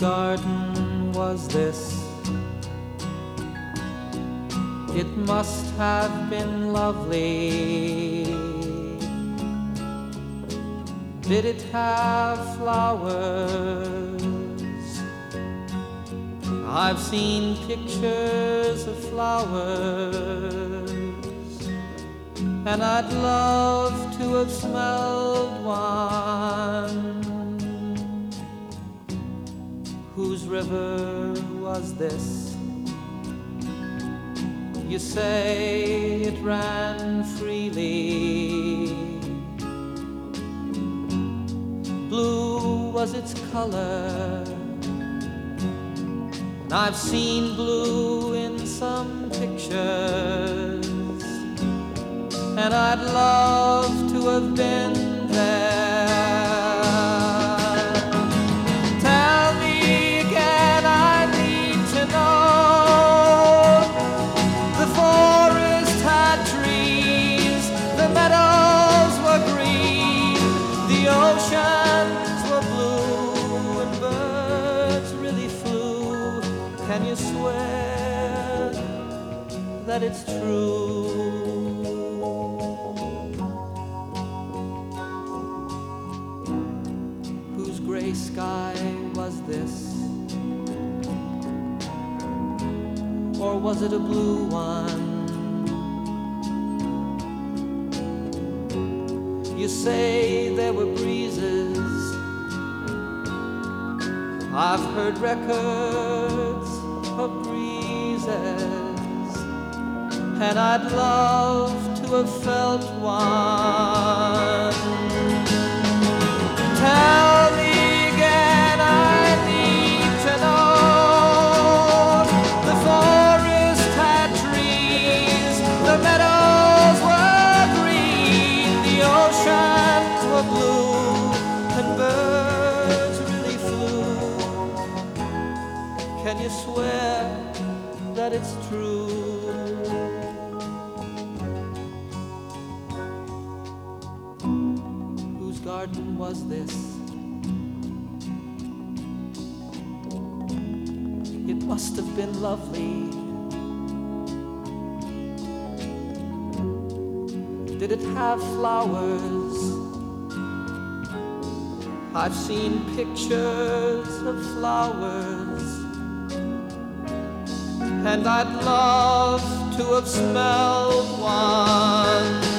garden was this? It must have been lovely. Did it have flowers? I've seen pictures of flowers, and I'd love to have smelled one. Whose river was this? You say it ran freely. Blue was its color. I've seen blue in some pictures, and I'd love to have been there. Tell me again, I need to know. The forest had trees, the meadows were green, the oceans were blue, and birds really flew. Can you swear that it's true? Whose gray sky was this? Or was it a blue one? You say there were breezes. I've heard records of breezes, and I'd love to have felt one. Tell me again, I need to know. The forest had trees, the meadows were green, the oceans were blue, and birds really flew. Can you swear that it's true? Whose garden was this? It must have been lovely. Did it have flowers? I've seen pictures of flowers, and I'd love to have smelled one.